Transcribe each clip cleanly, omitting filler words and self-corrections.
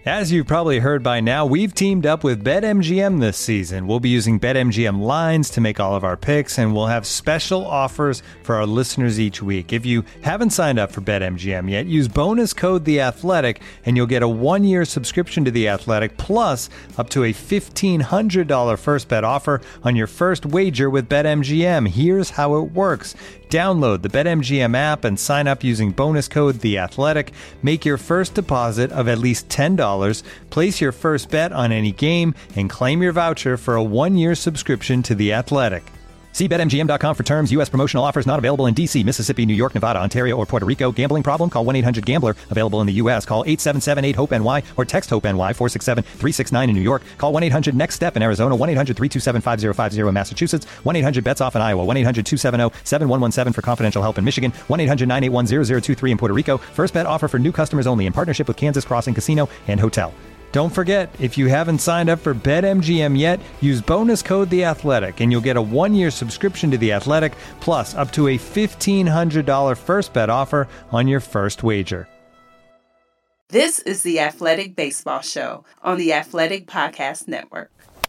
As you've probably heard by now, we've teamed up with BetMGM this season. We'll be using BetMGM lines to make all of our picks, and we'll have special offers for our listeners each week. If you haven't signed up for BetMGM yet, use bonus code The Athletic, and you'll get a 1-year subscription to The Athletic, plus up to a $1,500 first bet offer on your first wager with BetMGM. Here's how it works. Download the BetMGM app and sign up using bonus code The Athletic. Make your first deposit of at least $10. Place your first bet on any game and claim your voucher for a 1-year subscription to The Athletic. See BetMGM.com for terms. U.S. promotional offers not available in D.C., Mississippi, New York, Nevada, Ontario, or Puerto Rico. Gambling problem? Call 1-800-GAMBLER. Available in the U.S. Call 877-8-HOPE-NY or text HOPE-NY 467-369 in New York. Call 1-800-NEXT-STEP in Arizona. 1-800-327-5050 in Massachusetts. 1-800-BETS-OFF in Iowa. 1-800-270-7117 for confidential help in Michigan. 1-800-981-0023 in Puerto Rico. First bet offer for new customers only in partnership with Kansas Crossing Casino and Hotel. Don't forget, if you haven't signed up for BetMGM yet, use bonus code The Athletic, and you'll get a 1-year subscription to The Athletic, plus up to a $1,500 first bet offer on your first wager. This is the Athletic Baseball Show on the Athletic Podcast Network.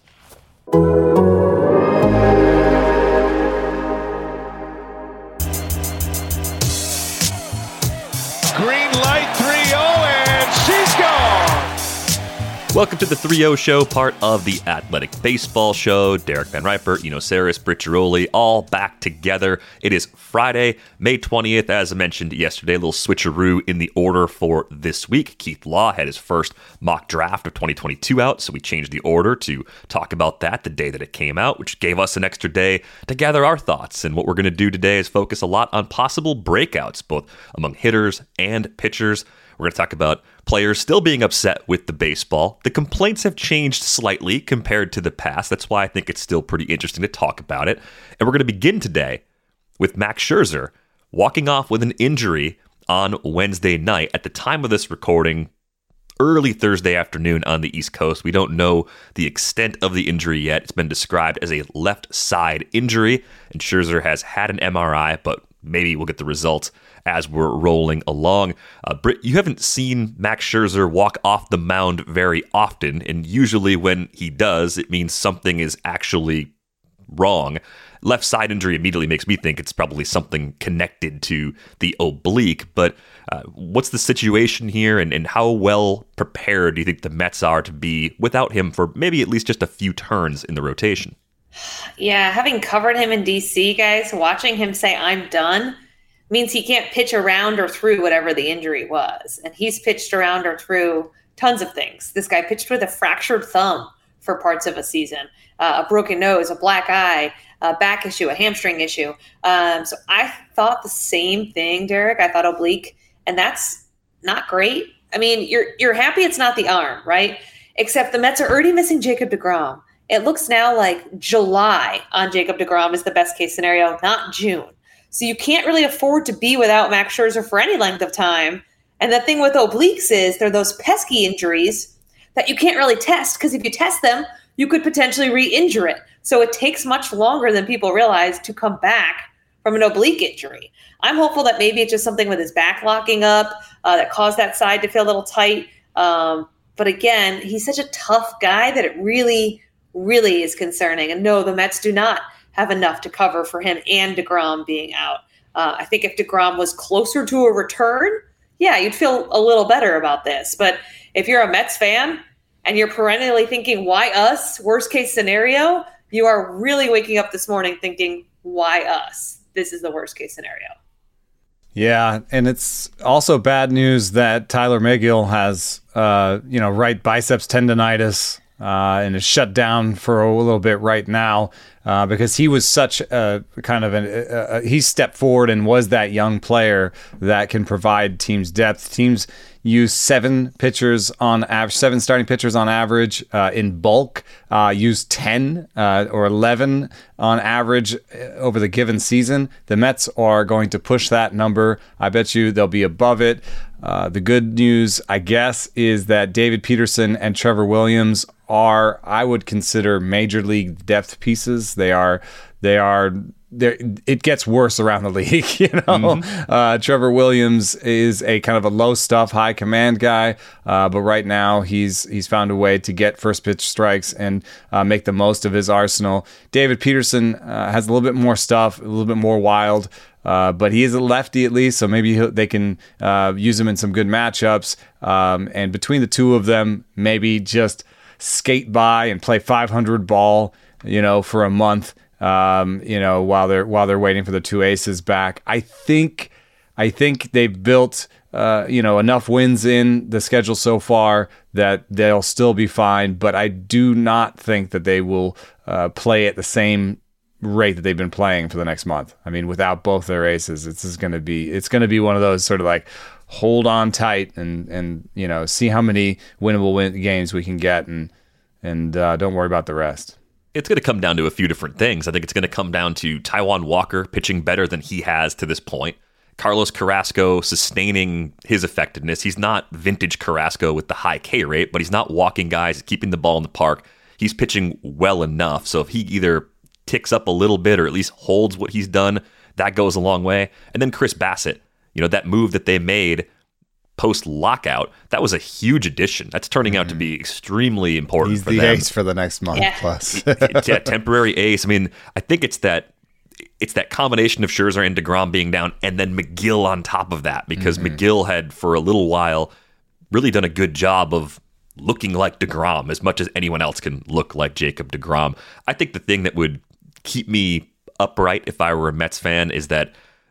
Green light 3-0, and she's gone. Welcome to the 3-0 show, part of the Athletic Baseball Show. Derek Van Riper, Eno Saris, Britt Giroli, all back together. It is Friday, May 20th. As I mentioned yesterday, a little switcheroo in the order for this week. Keith Law had his first mock draft of 2022 out, so we changed the order to talk about that the day that it came out, which gave us an extra day to gather our thoughts. And what we're going to do today is focus a lot on possible breakouts, both among hitters and pitchers. We're going to talk about players still being upset with the baseball. The complaints have changed slightly compared to the past. That's why I think it's still pretty interesting to talk about it. And we're going to begin today with Max Scherzer walking off with an injury on Wednesday night. At the time of this recording, early Thursday afternoon on the East Coast. We don't know the extent of the injury yet. It's been described as a left side injury, and Scherzer has had an MRI, but maybe we'll get the results as we're rolling along. Britt, you haven't seen Max Scherzer walk off the mound very often, and usually when he does, it means something is actually wrong. Left side injury immediately makes me think it's probably something connected to the oblique, but what's the situation here, and how well prepared do you think the Mets are to be without him for maybe at least just a few turns in the rotation? Yeah, having covered him in DC, guys, watching him say, "I'm done," means he can't pitch around or through whatever the injury was. And he's pitched around or through tons of things. This guy pitched with a fractured thumb for parts of a season, a broken nose, a black eye, a back issue, a hamstring issue. So I thought the same thing, Derek. I thought oblique, and that's not great. I mean, you're happy it's not the arm, right? Except the Mets are already missing Jacob deGrom. It looks now like July on Jacob deGrom is the best case scenario, not June. So you can't really afford to be without Max Scherzer for any length of time. And the thing with obliques is they're those pesky injuries that you can't really test, because if you test them, you could potentially re-injure it. So it takes much longer than people realize to come back from an oblique injury. I'm hopeful that maybe it's just something with his back locking up that caused that side to feel a little tight. But again, he's such a tough guy that it really is concerning. And no, the Mets do not have enough to cover for him and deGrom being out. I think if deGrom was closer to a return, yeah, you'd feel a little better about this. But if you're a Mets fan and you're perennially thinking, why us? Worst case scenario, you are really waking up this morning thinking, why us? This is the worst case scenario. Yeah, and it's also bad news that Tyler Megill has, right biceps tendonitis and is shut down for a little bit right now because he was such a kind of he stepped forward and was that young player that can provide teams depth. Teams use seven starting pitchers on average in bulk, use 10 or 11 on average over the given season. The Mets are going to push that number. I bet you they'll be above it. The good news, I guess, is that David Peterson and Trevor Williams are, I would consider, major league depth pieces. They are it gets worse around the league. Trevor Williams is a kind of a low stuff, high command guy, but right now he's found a way to get first pitch strikes and make the most of his arsenal. David Peterson has a little bit more stuff, a little bit more wild. But he is a lefty at least, so maybe they can use him in some good matchups. And between the two of them, maybe just skate by and play 500 ball, for a month, while they're waiting for the two aces back. I think they've built enough wins in the schedule so far that they'll still be fine. But I do not think that they will play at the same rate that they've been playing for the next month. I mean, without both their aces, it's going to be one of those sort of like hold on tight and see how many winnable games we can get and don't worry about the rest. It's going to come down to a few different things. I think it's going to come down to Taijuan Walker pitching better than he has to this point. Carlos Carrasco sustaining his effectiveness. He's not vintage Carrasco with the high K rate, but he's not walking guys, keeping the ball in the park. He's pitching well enough. So if he either ticks up a little bit or at least holds what he's done, that goes a long way. And then Chris Bassett, that move that they made post-lockout, that was a huge addition. That's turning out to be extremely important for them. He's the ace for the next month plus. Yeah, temporary ace. I mean, I think it's that combination of Scherzer and DeGrom being down and then McGill on top of that, because McGill had for a little while really done a good job of looking like DeGrom as much as anyone else can look like Jacob DeGrom. I think the thing that would keep me upright if I were a Mets fan is that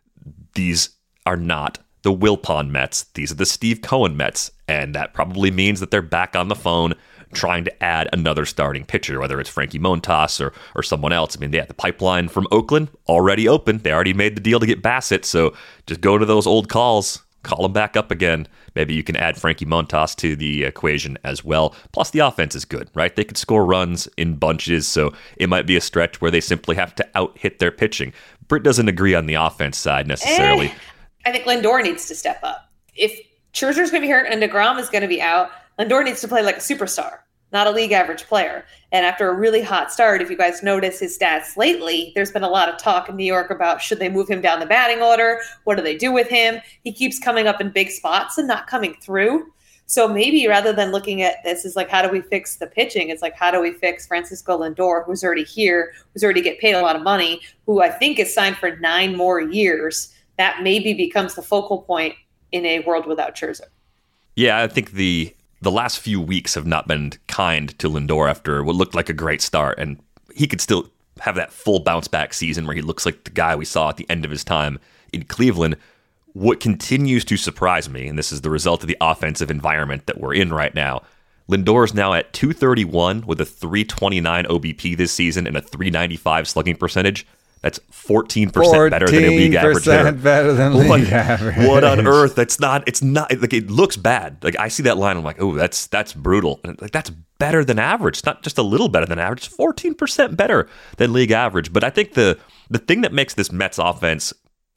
these are not the Wilpon Mets. These are the Steve Cohen Mets, and that probably means that they're back on the phone trying to add another starting pitcher, whether it's Frankie Montas or someone else. I mean, the pipeline from Oakland already open. They already made the deal to get Bassett, so just go to those old calls, call them back up again. Maybe you can add Frankie Montas to the equation as well. Plus, the offense is good, right? They could score runs in bunches, so it might be a stretch where they simply have to out-hit their pitching. Britt doesn't agree on the offense side necessarily. I think Lindor needs to step up. If Scherzer's going to be hurt and DeGrom is going to be out, Lindor needs to play like a superstar, not a league average player. And after a really hot start, if you guys notice his stats lately, there's been a lot of talk in New York about should they move him down the batting order? What do they do with him? He keeps coming up in big spots and not coming through. So maybe rather than looking at this as like, how do we fix the pitching? It's like, how do we fix Francisco Lindor, who's already here, who's already get paid a lot of money, who I think is signed for 9 more years. That maybe becomes the focal point in a world without Scherzer. Yeah, I think the last few weeks have not been kind to Lindor after what looked like a great start, and he could still have that full bounce back season where he looks like the guy we saw at the end of his time in Cleveland. What continues to surprise me, and this is the result of the offensive environment that we're in right now, Lindor is now at .231 with a .329 OBP this season and a .395 slugging percentage. That's 14% better than a league average hitter. Better than league average. What on earth? It's not like it looks bad. Like I see that line, I'm like, oh, that's brutal. And like that's better than average. It's not just a little better than average. It's 14% better than league average. But I think the thing that makes this Mets offense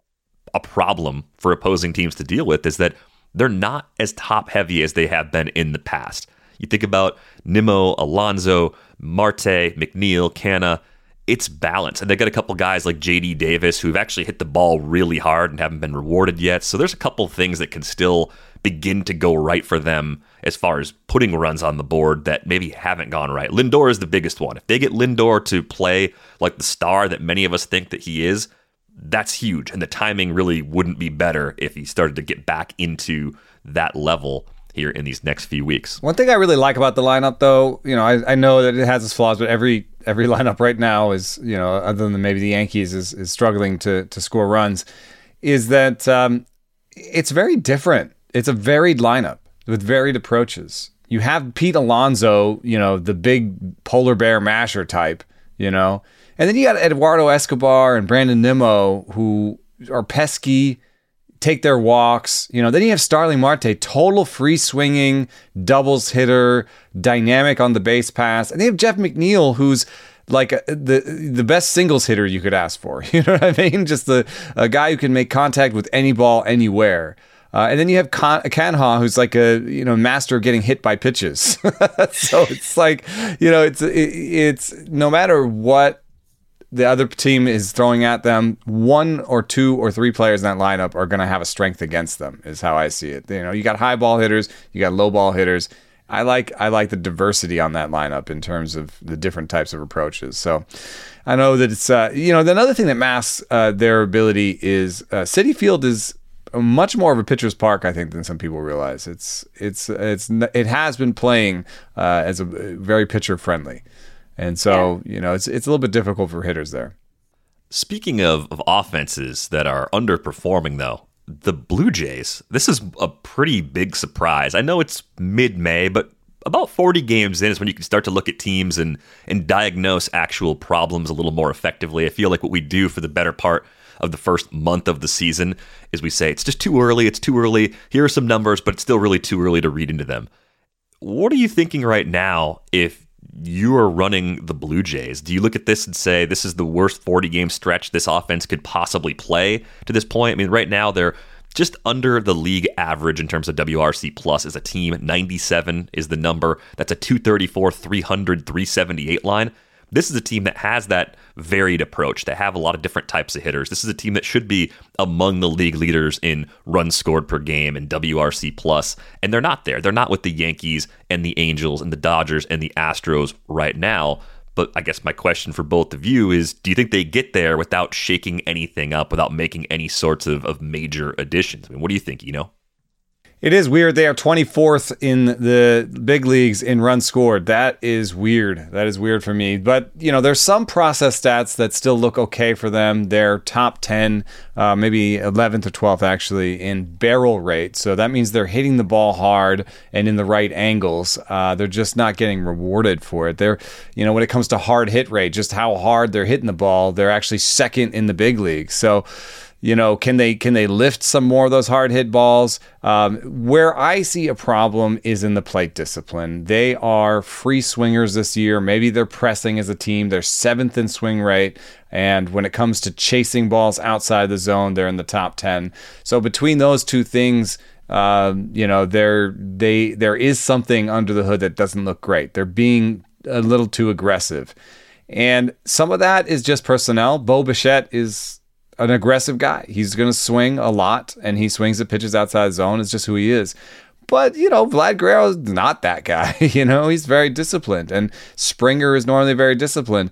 a problem for opposing teams to deal with is that they're not as top heavy as they have been in the past. You think about Nimmo, Alonso, Marte, McNeil, Canna. It's balanced. And they got a couple guys like J.D. Davis who've actually hit the ball really hard and haven't been rewarded yet. So there's a couple of things that can still begin to go right for them as far as putting runs on the board that maybe haven't gone right. Lindor is the biggest one. If they get Lindor to play like the star that many of us think that he is, that's huge. And the timing really wouldn't be better if he started to get back into that level here in these next few weeks. One thing I really like about the lineup, though, I know that it has its flaws, but every lineup right now is, other than maybe the Yankees, is struggling to score runs, is that it's very different. It's a varied lineup with varied approaches. You have Pete Alonso, the big polar bear masher type, and then you got Eduardo Escobar and Brandon Nimmo, who are pesky, take their walks. Then you have Starling Marte, total free swinging, doubles hitter, dynamic on the base pass. And they have Jeff McNeil, who's like the best singles hitter you could ask for. You know what I mean? Just a guy who can make contact with any ball anywhere. And then you have Canha, who's like a master of getting hit by pitches. So it's like it's no matter what the other team is throwing at them, 1 or 2 or 3 players in that lineup are going to have a strength against them, is how I see it. You got high ball hitters, you got low ball hitters. I like the diversity on that lineup in terms of the different types of approaches. So I know that it's another thing that masks their ability is Citi Field is much more of a pitcher's park, I think, than some people realize. It has been playing as a very pitcher friendly, and so it's a little bit difficult for hitters there. Speaking of offenses that are underperforming, though, the Blue Jays, this is a pretty big surprise. I know it's mid-May, but about 40 games in is when you can start to look at teams and diagnose actual problems a little more effectively. I feel like what we do for the better part of the first month of the season is we say, it's just too early, here are some numbers, but it's still really too early to read into them. What are you thinking right now if you are running the Blue Jays? Do you look at this and say, this is the worst 40-game stretch this offense could possibly play to this point? I mean, right now they're just under the league average in terms of WRC plus as a team. 97 is the number. That's a 234, 300, 378 line. This is a team that has that varied approach. They have a lot of different types of hitters. This is a team that should be among the league leaders in runs scored per game and WRC plus, and they're not there. They're not with the Yankees and the Angels and the Dodgers and the Astros right now. But I guess my question for both of you is, do you think they get there without shaking anything up, without making any sorts of major additions? I mean, what do you think, It is weird. They are 24th in the big leagues in runs scored. That is weird. That is weird for me. But, there's some process stats that still look okay for them. They're top 10, maybe 11th or 12th actually, in barrel rate. So that means they're hitting the ball hard and in the right angles. They're just not getting rewarded for it. They're, when it comes to hard hit rate, just how hard they're hitting the ball, they're actually second in the big leagues. So, can they lift some more of those hard hit balls? Where I see a problem is in the plate discipline. They are free swingers this year. Maybe they're pressing as a team. They're 7th in swing rate. And when it comes to chasing balls outside the zone, they're in the top 10. So between those two things, there is something under the hood that doesn't look great. They're being a little too aggressive. And some of that is just personnel. Bo Bichette is an aggressive guy. He's going to swing a lot, and he swings at pitches outside the zone. It's just who he is. But, Vlad Guerrero is not that guy. He's very disciplined, and Springer is normally very disciplined.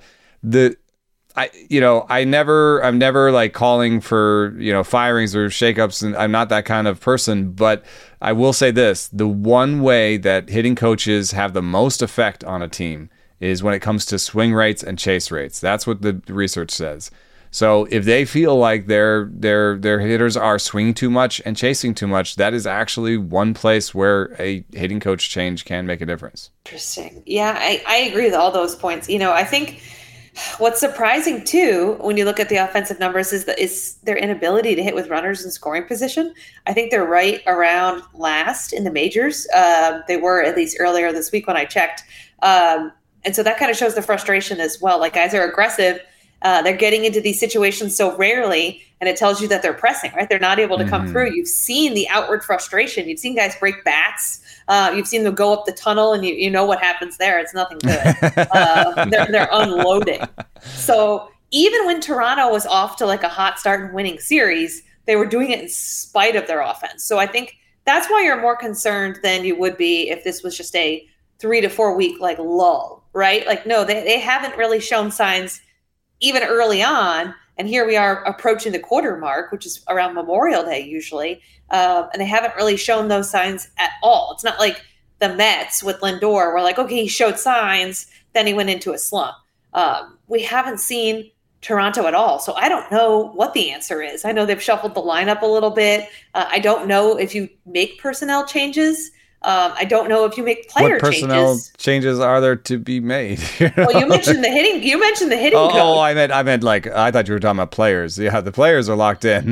I'm never like calling for, firings or shakeups, and I'm not that kind of person, but I will say this. The one way that hitting coaches have the most effect on a team is when it comes to swing rates and chase rates. That's what the research says. So if they feel like their hitters are swinging too much and chasing too much, that is actually one place where a hitting coach change can make a difference. Interesting. Yeah, I agree with all those points. I think what's surprising too, when you look at the offensive numbers, is their inability to hit with runners in scoring position. I think they're right around last in the majors. They were at least earlier this week when I checked. And so that kind of shows the frustration as well. Like, guys are aggressive. They're getting into these situations so rarely, and it tells you that they're pressing, right? They're not able to come through. You've seen the outward frustration. You've seen guys break bats. You've seen them go up the tunnel, and you know what happens there. It's nothing good. They're unloading. So even when Toronto was off to like a hot start and winning series, they were doing it in spite of their offense. So I think that's why you're more concerned than you would be if this was just a 3 to 4 week like lull, right? Like, no, they haven't really shown signs even early on, and here we are approaching the quarter mark, which is around Memorial Day usually, and they haven't really shown those signs at all. It's not like the Mets with Lindor were like, okay, he showed signs, then he went into a slump. We haven't seen Toronto at all, so I don't know what the answer is. I know they've shuffled the lineup a little bit. I don't know if you make personnel changes. I don't know if you make player changes. What personnel changes are there to be made? Well, you mentioned the hitting. You mentioned the hitting. Oh, I meant like, I thought you were talking about players. Yeah, the players are locked in.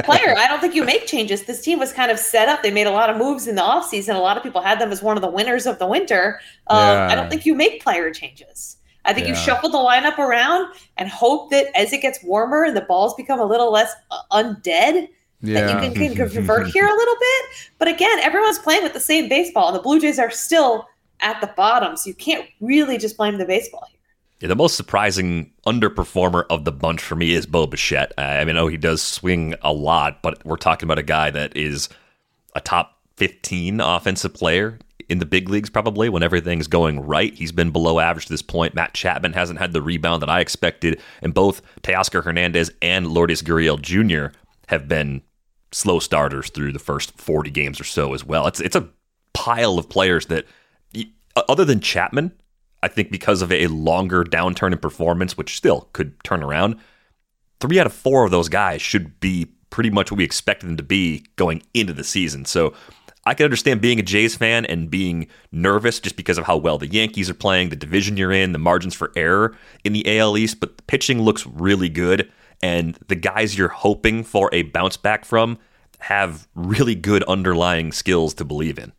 I don't think you make changes. This team was kind of set up. They made a lot of moves in the offseason. A lot of people had them as one of the winners of the winter. I don't think you make player changes. I think you shuffle the lineup around and hope that as it gets warmer and the balls become a little less undead, that you can convert here a little bit. But again, everyone's playing with the same baseball, and the Blue Jays are still at the bottom, so you can't really just blame the baseball here. Yeah, the most surprising underperformer of the bunch for me is Bo Bichette. I know he does swing a lot, but we're talking about a guy that is a top 15 offensive player in the big leagues probably when everything's going right. He's been below average to this point. Matt Chapman hasn't had the rebound that I expected, and both Teoscar Hernandez and Lourdes Gurriel Jr. have been slow starters through the first 40 games or so as well. It's a pile of players that, other than Chapman, I think because of a longer downturn in performance, which still could turn around, 3 out of 4 of those guys should be pretty much what we expected them to be going into the season. So I can understand being a Jays fan and being nervous just because of how well the Yankees are playing, the division you're in, the margins for error in the AL East, but the pitching looks really good, and the guys you're hoping for a bounce back from have really good underlying skills to believe in.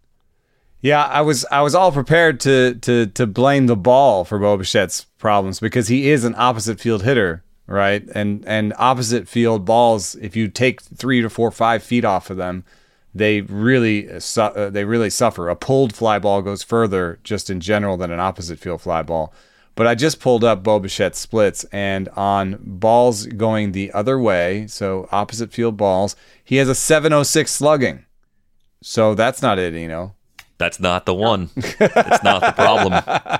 Yeah, I was all prepared to blame the ball for Bo Bichette's problems because he is an opposite field hitter, right? And opposite field balls, if you take 3 to 4, 5 feet off of them, they really suffer. A pulled fly ball goes further just in general than an opposite field fly ball. But I just pulled up Bo Bichette's splits, and on balls going the other way, so opposite field balls, he has a 706 slugging. So that's not it, That's not the one. That's not the problem.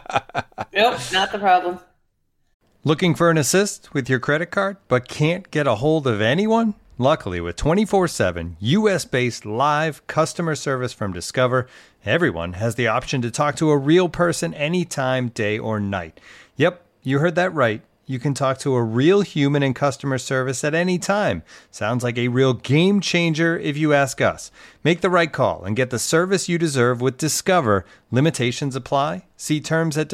Nope, not the problem. Looking for an assist with your credit card, but can't get a hold of anyone? Luckily, with 24/7 U.S.-based live customer service from Discover, everyone has the option to talk to a real person anytime, day or night. Yep, you heard that right. You can talk to a real human in customer service at any time. Sounds like a real game changer if you ask us. Make the right call and get the service you deserve with Discover. Limitations apply. See terms at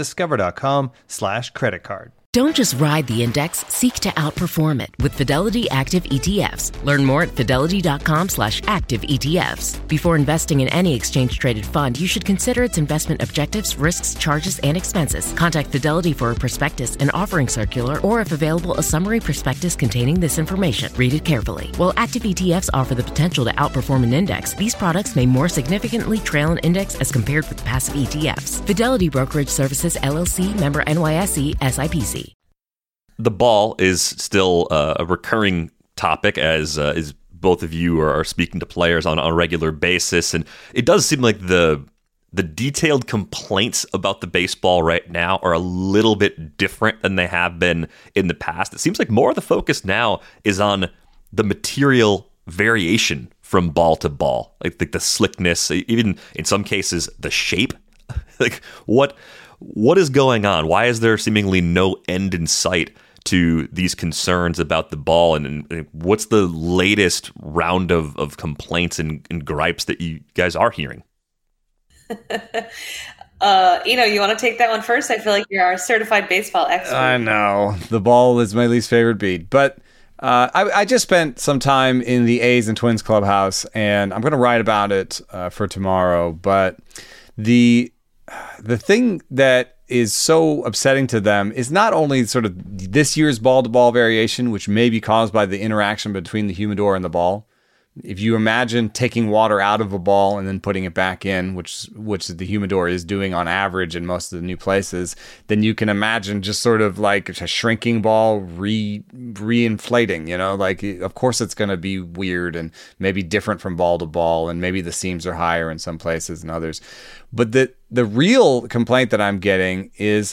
discover.com/creditcard. Don't just ride the index, seek to outperform it with Fidelity Active ETFs. Learn more at fidelity.com/active ETFs. Before investing in any exchange-traded fund, you should consider its investment objectives, risks, charges, and expenses. Contact Fidelity for a prospectus, an offering circular, or if available, a summary prospectus containing this information. Read it carefully. While active ETFs offer the potential to outperform an index, these products may more significantly trail an index as compared with passive ETFs. Fidelity Brokerage Services, LLC, member NYSE, SIPC. The ball is still a recurring topic as both of you are speaking to players on a regular basis. And it does seem like the detailed complaints about the baseball right now are a little bit different than they have been in the past. It seems like more of the focus now is on the material variation from ball to ball, like the slickness, even in some cases, the shape. Like what is going on? Why is there seemingly no end in sight to these concerns about the ball, and what's the latest round of complaints and gripes that you guys are hearing? You want to take that one first? I feel like you're our certified baseball expert. I know. The ball is my least favorite beat, but I just spent some time in the A's and Twins clubhouse, and I'm going to write about it for tomorrow, but the thing that is so upsetting to them is not only sort of this year's ball-to-ball variation, which may be caused by the interaction between the humidor and the ball. If you imagine taking water out of a ball and then putting it back in, which the humidor is doing on average in most of the new places, then you can imagine just sort of like a shrinking ball re-inflating, like of course it's going to be weird and maybe different from ball to ball, and maybe the seams are higher in some places than others. But the real complaint that I'm getting is,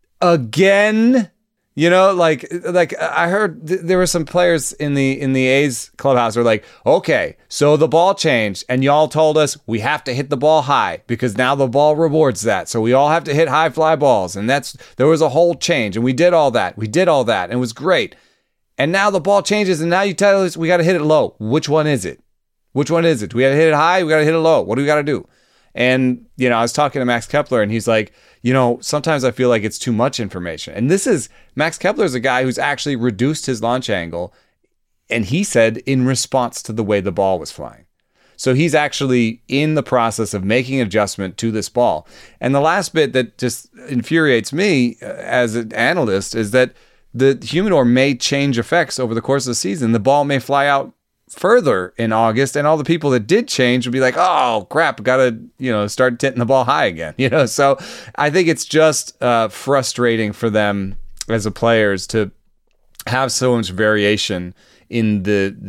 again, like I heard there were some players in the A's clubhouse who were like, okay, so the ball changed and y'all told us we have to hit the ball high because now the ball rewards that. So we all have to hit high fly balls. And there was a whole change and we did all that. And it was great. And now the ball changes and now you tell us we got to hit it low. Which one is it? Do we got to hit it high? We got to hit it low. What do we got to do? And, I was talking to Max Kepler and he's like, sometimes I feel like it's too much information. And Max Kepler is a guy who's actually reduced his launch angle. And he said in response to the way the ball was flying. So he's actually in the process of making an adjustment to this ball. And the last bit that just infuriates me as an analyst is that the humidor may change effects over the course of the season. The ball may fly out further in August, and all the people that did change would be like, oh crap, gotta, start hitting the ball high again. So I think it's just frustrating for them as a players to have so much variation in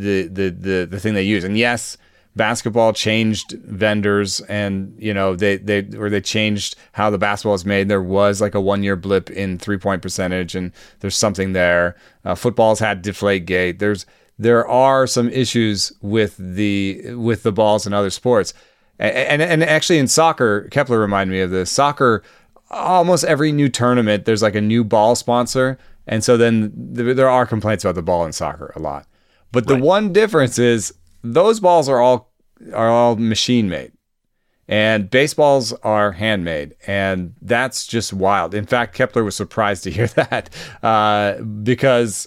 the thing they use. And yes, basketball changed vendors, and they changed how the basketball is made. There was like a 1 year blip in 3-point percentage, and there's something there. Football's had Deflategate. There are some issues with the balls in other sports, and actually in soccer, Kepler reminded me of this. Soccer, almost every new tournament, there's like a new ball sponsor, and so then there are complaints about the ball in soccer a lot. But the one difference is those balls are all machine made, and baseballs are handmade, and that's just wild. In fact, Kepler was surprised to hear that because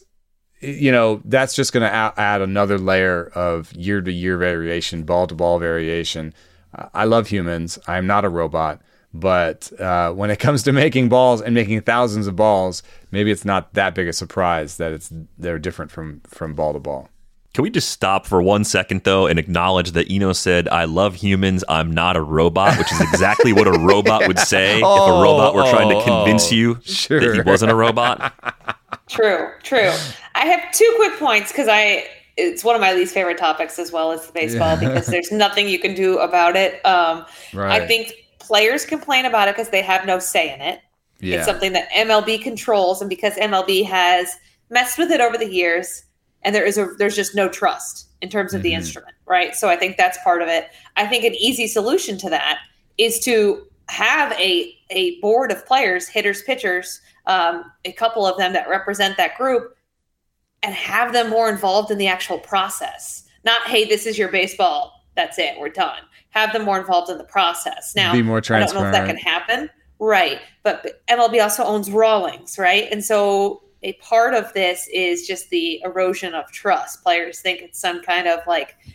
that's just going to add another layer of year to year variation, ball to ball variation. I love humans. I'm not a robot. But when it comes to making balls and making thousands of balls, maybe it's not that big a surprise that they're different from ball to ball. Can we just stop for 1 second, though, and acknowledge that Eno said, I love humans, I'm not a robot, which is exactly what a robot would say if a robot were trying to convince you that he wasn't a robot? True. I have 2 quick points because it's one of my least favorite topics as well as the baseball because there's nothing you can do about it. I think players complain about it because they have no say in it. Yeah. It's something that MLB controls, and because MLB has messed with it over the years, and there's just no trust in terms of the instrument, right? So I think that's part of it. I think an easy solution to that is to have a board of players, hitters, pitchers, a couple of them that represent that group, and have them more involved in the actual process. Not, hey, this is your baseball, that's it, we're done. Have them more involved in the process. Now, be more transparent. I don't know if that can happen, right? But MLB also owns Rawlings, right? And so a part of this is just the erosion of trust. Players think it's some kind of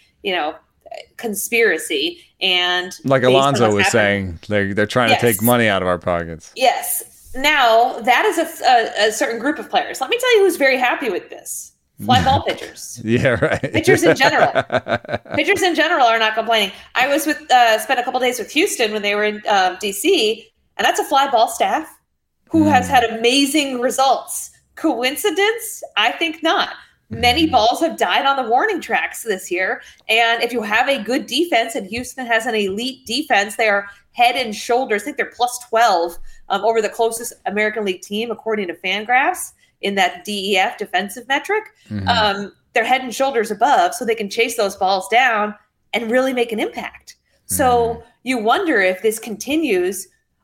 conspiracy, and like Alonso was saying, they're trying to take money out of our pockets. Yes. Now that is a certain group of players. Let me tell you who's very happy with this. Fly ball pitchers. Yeah, right. Pitchers in general. Pitchers in general are not complaining. I was spent a couple days with Houston when they were in DC, and that's a fly ball staff who has had amazing results. Coincidence? I think not. Many balls have died on the warning tracks this year, and if you have a good defense, and Houston has an elite defense, they are head and shoulders. I think they're plus 12 over the closest American League team, according to Fangraphs, in that DEF defensive metric. They're head and shoulders above, so they can chase those balls down and really make an impact. So you wonder if this continues,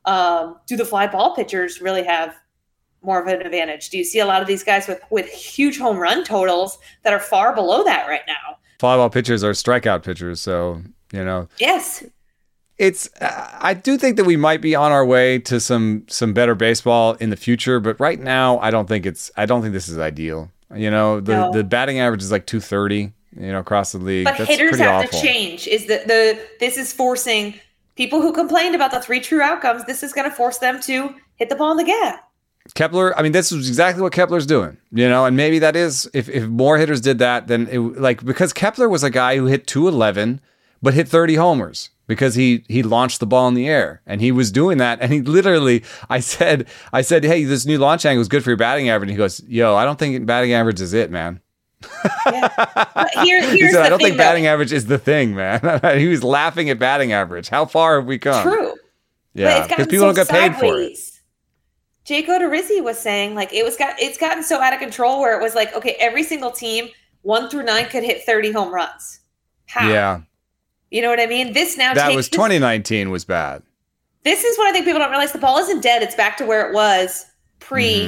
do the fly ball pitchers really have more of an advantage? Do you see a lot of these guys with huge home run totals that are far below that right now? Fly ball pitchers are strikeout pitchers, so, Yes. It's. I do think that we might be on our way to some better baseball in the future, but right now, I don't think this is ideal. The batting average is like 230. Across the league. But that's hitters have awful. to change. Is this is forcing people who complained about the 3 true outcomes? This is going to force them to hit the ball in the gap. Kepler, this is exactly what Kepler's doing, and maybe that is, if more hitters did that, then because Kepler was a guy who hit 211, but hit 30 homers because he launched the ball in the air, and he was doing that. And he literally, I said, hey, this new launch angle is good for your batting average. And he goes, yo, I don't think batting average is it, man. Yeah. He said, I don't think batting average is the thing, man. He was laughing at batting average. How far have we come? True. Yeah, because people don't get paid for it. Jake Odorizzi was saying it's gotten so out of control where it was like, okay, every single team 1 through 9 could hit 30 home runs. How? Yeah. You know what I mean? That was 2019 was bad. This is what I think people don't realize. The ball isn't dead. It's back to where it was pre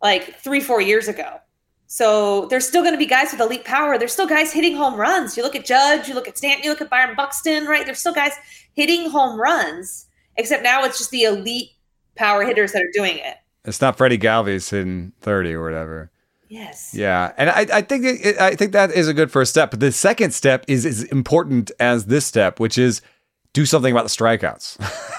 3-4 years ago. So there's still going to be guys with elite power. There's still guys hitting home runs. You look at Judge, you look at Stanton, you look at Byron Buxton, right? There's still guys hitting home runs, except now it's just the elite power hitters that are doing it. It's not Freddie Galvis hitting 30 or whatever. Yes. Yeah, and I think that is a good first step. But the second step is as important as this step, which is do something about the strikeouts.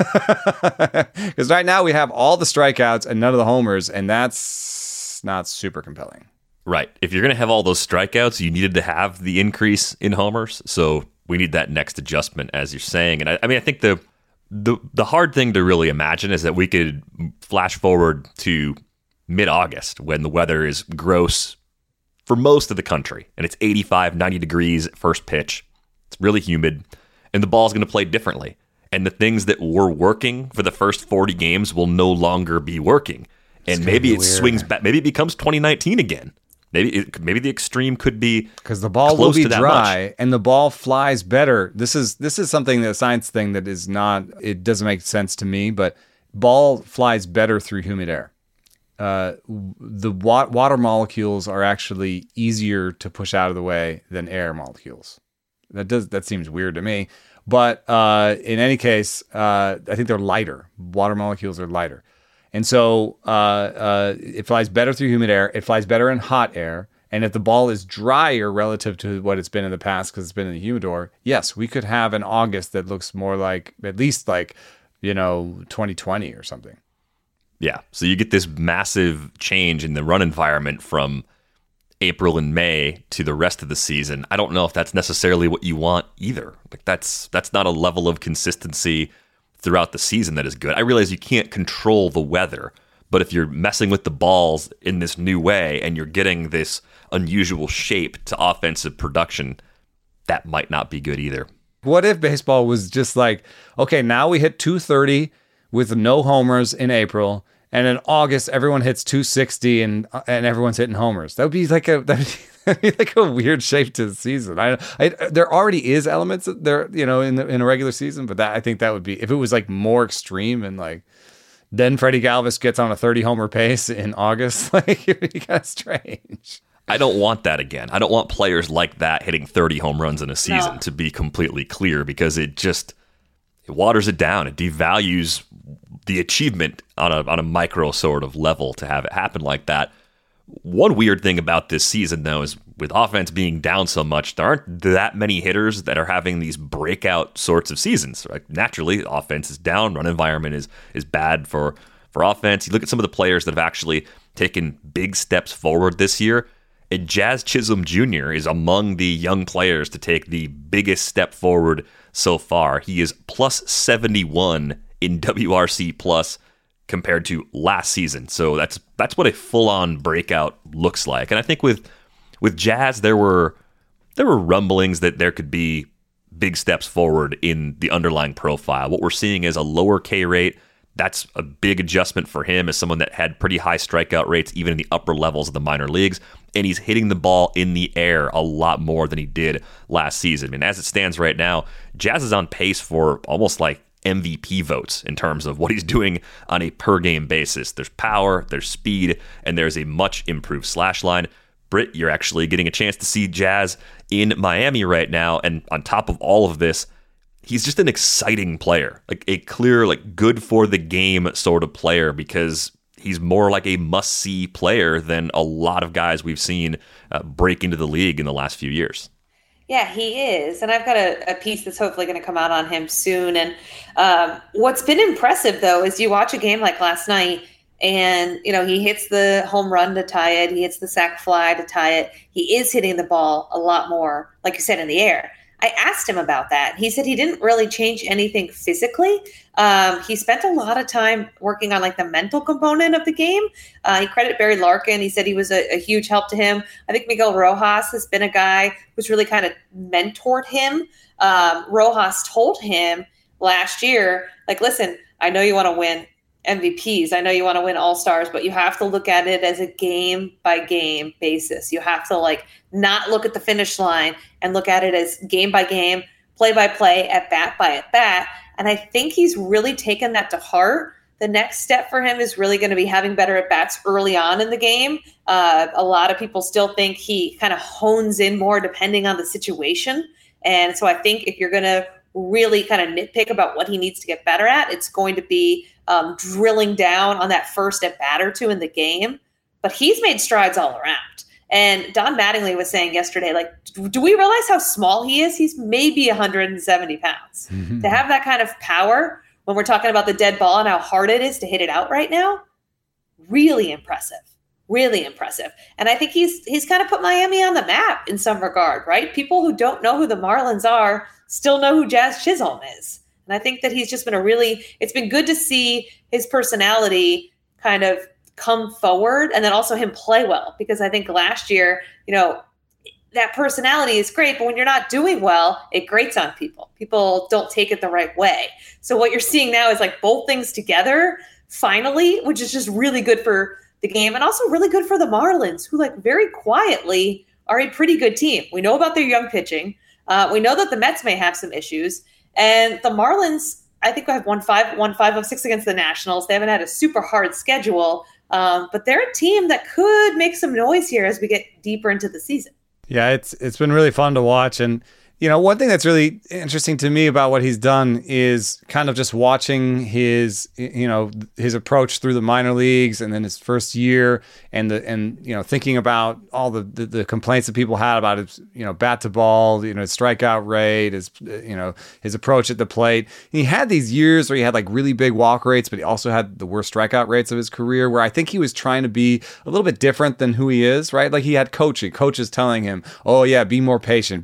Because right now we have all the strikeouts and none of the homers, and that's not super compelling. Right. If you're going to have all those strikeouts, you needed to have the increase in homers. So we need that next adjustment, as you're saying. And I think the hard thing to really imagine is that we could flash forward to mid-August when the weather is gross for most of the country and it's 85, 90 degrees at first pitch. It's really humid and the ball's going to play differently. And the things that were working for the first 40 games will no longer be working. And maybe it swings back. Maybe it becomes 2019 again. Maybe the extreme could be because the ball will be dry and the ball flies better. This is something, that science thing that is not. It doesn't make sense to me, but ball flies better through humid air. The water molecules are actually easier to push out of the way than air molecules. That seems weird to me, but in any case, I think they're lighter. Water molecules are lighter. And so it flies better through humid air. It flies better in hot air. And if the ball is drier relative to what it's been in the past because it's been in the humidor, yes, we could have an August that looks more like, at least like, 2020 or something. Yeah. So you get this massive change in the run environment from April and May to the rest of the season. I don't know if that's necessarily what you want either. Like that's not a level of consistency throughout the season that is good. I realize you can't control the weather, but if you're messing with the balls in this new way and you're getting this unusual shape to offensive production, that might not be good either. What if baseball was just like, okay, now we hit 230 with no homers in April, and in August everyone hits 260 and everyone's hitting homers? That would be like a weird shape to the season. There already is elements there, in a regular season, but I think that would be, if it was like more extreme and like then Freddie Galvis gets on a 30 homer pace in August, like it'd be kind of strange. I don't want that again. I don't want players like that hitting 30 home runs in a season, to be completely clear, because it waters it down. It devalues the achievement on a micro sort of level to have it happen like that. One weird thing about this season, though, is with offense being down so much, there aren't that many hitters that are having these breakout sorts of seasons. Right? Naturally, offense is down, run environment is bad for offense. You look at some of the players that have actually taken big steps forward this year, and Jazz Chisholm Jr. is among the young players to take the biggest step forward so far. He is plus 71 in WRC plus compared to last season. So that's what a full-on breakout looks like. And I think with Jazz, there were rumblings that there could be big steps forward in the underlying profile. What we're seeing is a lower K rate. That's a big adjustment for him as someone that had pretty high strikeout rates, even in the upper levels of the minor leagues. And he's hitting the ball in the air a lot more than he did last season. And as it stands right now, Jazz is on pace for almost like MVP votes in terms of what he's doing on a per game basis. There's power, there's speed, and there's a much improved slash line. Britt, you're actually getting a chance to see Jazz in Miami right now. And on top of all of this, he's just an exciting player, like a clear, like good for the game sort of player, because he's more like a must-see player than a lot of guys we've seen break into the league in the last few years. Yeah, he is. And I've got a piece that's hopefully going to come out on him soon. And what's been impressive, though, is you watch a game like last night and, he hits the home run to tie it. He hits the sac fly to tie it. He is hitting the ball a lot more, like you said, in the air. I asked him about that. He said he didn't really change anything physically. He spent a lot of time working on like the mental component of the game. He credited Barry Larkin. He said he was a huge help to him. I think Miguel Rojas has been a guy who's really kind of mentored him. Rojas told him last year, like, listen, I know you want to win MVPs. I know you want to win All-Stars, but you have to look at it as a game-by-game basis. You have to not look at the finish line and look at it as game-by-game, play-by-play, at-bat. And I think he's really taken that to heart. The next step for him is really going to be having better at-bats early on in the game. A lot of people still think he kind of hones in more depending on the situation. And so I think if you're going to really kind of nitpick about what he needs to get better at, it's going to be drilling down on that first at bat or two in the game. But he's made strides all around. And Don Mattingly was saying yesterday, do we realize how small he is? He's maybe 170 pounds. Mm-hmm. To have that kind of power when we're talking about the dead ball and how hard it is to hit it out right now, really impressive. Really impressive. And I think he's kind of put Miami on the map in some regard, right? People who don't know who the Marlins are still know who Jazz Chisholm is. And I think that he's just been it's been good to see his personality kind of come forward and then also him play well, because I think last year, that personality is great, but when you're not doing well, it grates on people. People don't take it the right way. So what you're seeing now is like both things together finally, which is just really good for the game and also really good for the Marlins, who like very quietly are a pretty good team. We know about their young pitching. We know that the Mets may have some issues, and the Marlins, I think, have won 5 of 6 against the Nationals. They haven't had a super hard schedule, but they're a team that could make some noise here as we get deeper into the season. Yeah, it's been really fun to watch. And, one thing that's really interesting to me about what he's done is kind of just watching his approach through the minor leagues and then his first year and thinking about all the complaints that people had about his, bat to ball, his strikeout rate, his approach at the plate. He had these years where he had like really big walk rates, but he also had the worst strikeout rates of his career, where I think he was trying to be a little bit different than who he is, right? Like he had coaches telling him, oh yeah, be more patient.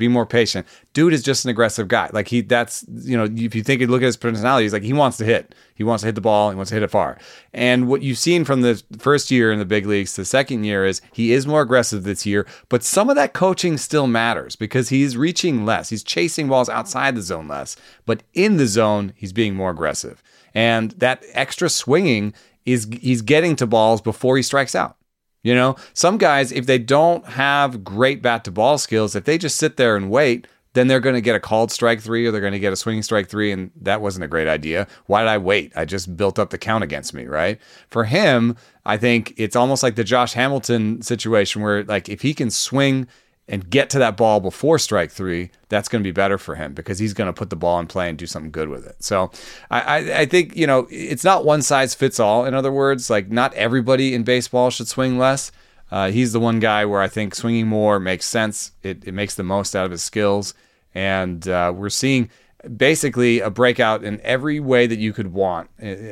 Dude is just an aggressive guy. Like if you think you look at his personality, he's like, he wants to hit. He wants to hit the ball. He wants to hit it far. And what you've seen from the first year in the big leagues to the second year is he is more aggressive this year, but some of that coaching still matters because he's reaching less. He's chasing balls outside the zone less, but in the zone, he's being more aggressive. And that extra swinging he's getting to balls before he strikes out. Some guys, if they don't have great bat to ball skills, if they just sit there and wait, then they're going to get a called strike 3 or they're going to get a swinging strike 3, and that wasn't a great idea. Why did I wait? I just built up the count against me, right? For him, I think it's almost like the Josh Hamilton situation where, like, if he can swing and get to that ball before strike 3, that's going to be better for him because he's going to put the ball in play and do something good with it. So I think, it's not one size fits all. In other words, like not everybody in baseball should swing less. He's the one guy where I think swinging more makes sense. It makes the most out of his skills. And we're seeing basically a breakout in every way that you could want.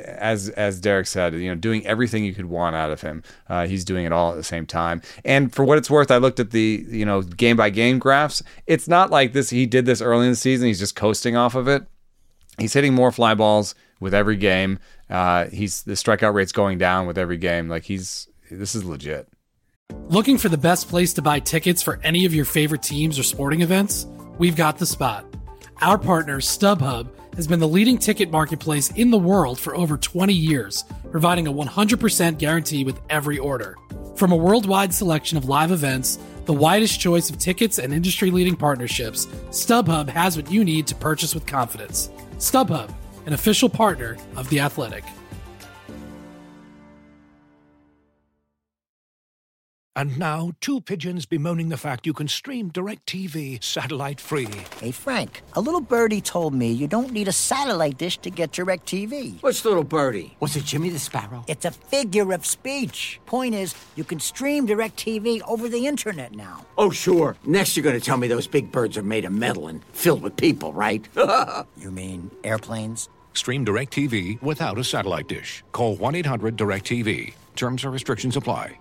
As Derek said, doing everything you could want out of him. He's doing it all at the same time. And for what it's worth, I looked at the, game by game graphs. It's not like he did this early in the season. He's just coasting off of it. He's hitting more fly balls with every game. The strikeout rate's going down with every game. Like this is legit. Looking for the best place to buy tickets for any of your favorite teams or sporting events? We've got the spot. Our partner, StubHub, has been the leading ticket marketplace in the world for over 20 years, providing a 100% guarantee with every order. From a worldwide selection of live events, the widest choice of tickets and industry-leading partnerships, StubHub has what you need to purchase with confidence. StubHub, an official partner of The Athletic. And now, two pigeons bemoaning the fact you can stream DirecTV satellite-free. Hey, Frank, a little birdie told me you don't need a satellite dish to get DirecTV. Which little birdie? Was it Jimmy the Sparrow? It's a figure of speech. Point is, you can stream DirecTV over the internet now. Oh, sure. Next you're going to tell me those big birds are made of metal and filled with people, right? You mean airplanes? Stream DirecTV without a satellite dish. Call 1-800-DirecTV. Terms and restrictions apply.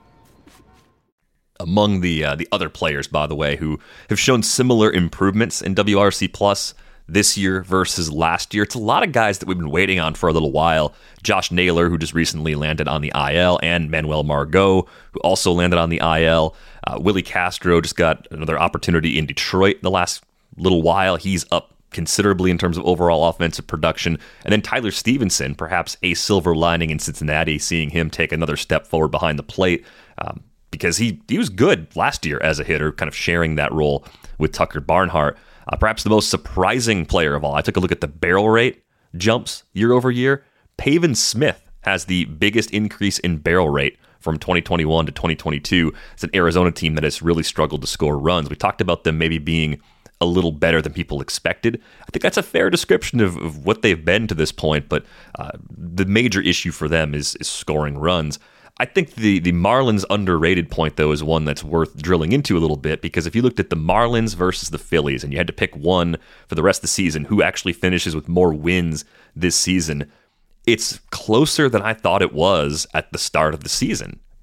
Among the other players, by the way, who have shown similar improvements in WRC Plus this year versus last year, it's a lot of guys that we've been waiting on for a little while. Josh Naylor, who just recently landed on the IL, and Manuel Margot, who also landed on the IL. Willie Castro just got another opportunity in Detroit the last little while. He's up considerably in terms of overall offensive production. And then Tyler Stevenson, perhaps a silver lining in Cincinnati, seeing him take another step forward behind the plate. Because he was good last year as a hitter, kind of sharing that role with Tucker Barnhart. Perhaps the most surprising player of all. I took a look at the barrel rate jumps year over year. Pavin Smith has the biggest increase in barrel rate from 2021 to 2022. It's an Arizona team that has really struggled to score runs. We talked about them maybe being a little better than people expected. I think that's a fair description of what they've been to this point, but the major issue for them is scoring runs. I think the Marlins underrated point, though, is one that's worth drilling into a little bit, because if you looked at the Marlins versus the Phillies and you had to pick one for the rest of the season, who actually finishes with more wins this season, it's closer than I thought it was at the start of the season.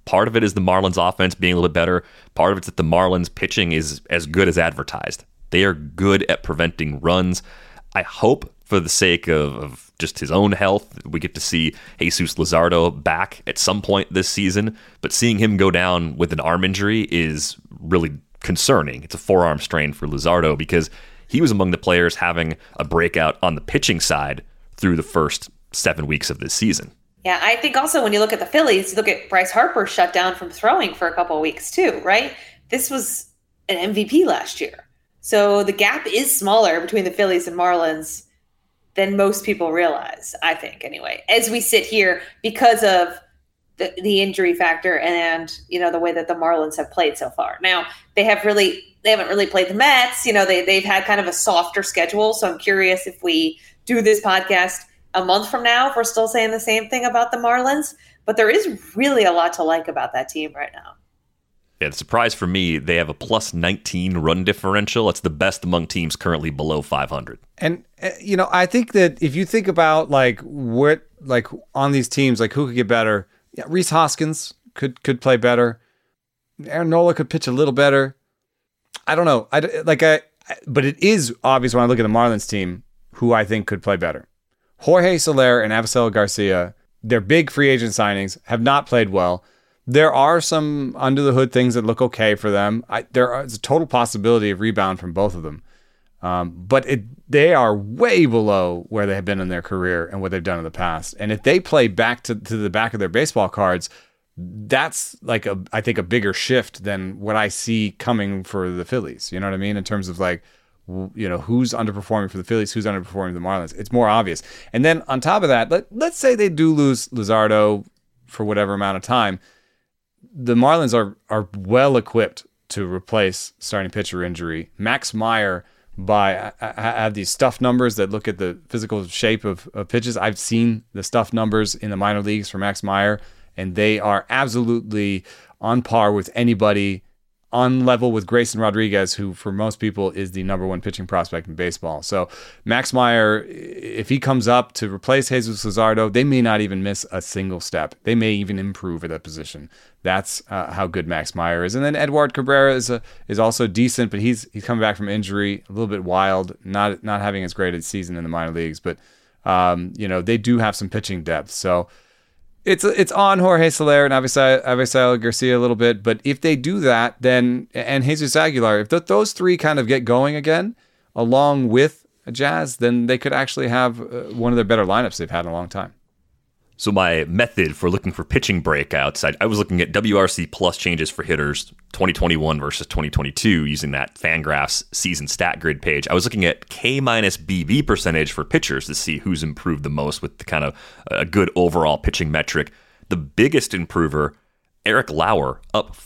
Part of it is the Marlins offense being a little bit better. Part of it's that the Marlins pitching is as good as advertised. They are good at preventing runs. I hope for the sake of just his own health, we get to see Jesus Luzardo back at some point this season. But seeing him go down with an arm injury is really concerning. It's a forearm strain for Luzardo because he was among the players having a breakout on the pitching side through the first 7 weeks of this season. Yeah, I think also when you look at the Phillies, you look at Bryce Harper shut down from throwing for a couple of weeks too, right? This was an MVP last year. So the gap is smaller between the Phillies and Marlins than most people realize, I think, anyway, as we sit here because of the injury factor and, the way that the Marlins have played so far. Now, they haven't really played the Mets. They've had kind of a softer schedule. So I'm curious if we do this podcast a month from now, if we're still saying the same thing about the Marlins. But there is really a lot to like about that team right now. Yeah, the surprise for me, they have a plus 19 run differential. It's the best among teams currently below 500. And, I think that if you think about on these teams, who could get better, Rhys Hoskins could play better. Aaron Nola could pitch a little better. I don't know. But it is obvious when I look at the Marlins team who I think could play better. Jorge Soler and Avisail Garcia, they're big free agent signings, have not played well. There are some under the hood things that look okay for them. There is a total possibility of rebound from both of them. But they are way below where they have been in their career and what they've done in the past. And if they play back to the back of their baseball cards, that's I think a bigger shift than what I see coming for the Phillies. You know what I mean? In terms of who's underperforming for the Phillies, who's underperforming for the Marlins. It's more obvious. And then on top of that, let's say they do lose Luzardo for whatever amount of time. The Marlins are well equipped to replace starting pitcher injury. Max Meyer, I have these stuff numbers that look at the physical shape of pitches. I've seen the stuff numbers in the minor leagues for Max Meyer, and they are absolutely on par with anybody, on level with Grayson Rodriguez, who for most people is the number one pitching prospect in baseball. So Max Meyer, if he comes up to replace Jesus Luzardo, they may not even miss a single step. They may even improve at that position. That's how good Max Meyer is. And then Edward Cabrera is also decent, but he's coming back from injury, a little bit wild, not having as great a season in the minor leagues. But they do have some pitching depth. So it's on Jorge Soler and Avisail Garcia a little bit, but if they do that, then and Jesus Aguilar, if those three kind of get going again, along with Jazz, then they could actually have one of their better lineups they've had in a long time. So my method for looking for pitching breakouts, I was looking at WRC plus changes for hitters 2021 versus 2022 using that Fangraphs season stat grid page. I was looking at K minus BB percentage for pitchers to see who's improved the most with the kind of a good overall pitching metric. The biggest improver, Eric Lauer, up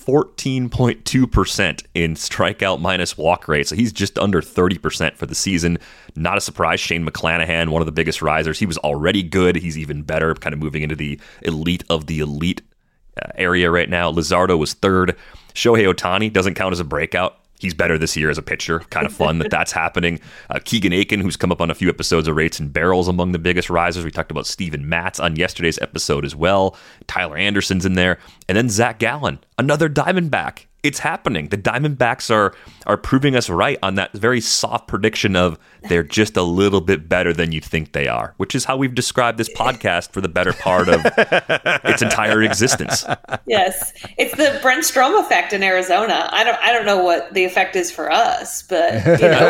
14.2% in strikeout minus walk rate. So he's just under 30% for the season. Not a surprise. Shane McClanahan, one of the biggest risers. He was already good. He's even better, kind of moving into the elite of the elite area right now. Luzardo was third. Shohei Ohtani doesn't count as a breakout. He's better this year as a pitcher. Kind of fun that's happening. Keegan Aiken, who's come up on a few episodes of Rates and Barrels, among the biggest risers. We talked about Steven Matz on yesterday's episode as well. Tyler Anderson's in there. And then Zach Gallen, another Diamondback. It's happening. The Diamondbacks are proving us right on that very soft prediction of they're just a little bit better than you think they are, which is how we've described this podcast for the better part of its entire existence. Yes. It's the Brent Strom effect in Arizona. I don't know what the effect is for us, but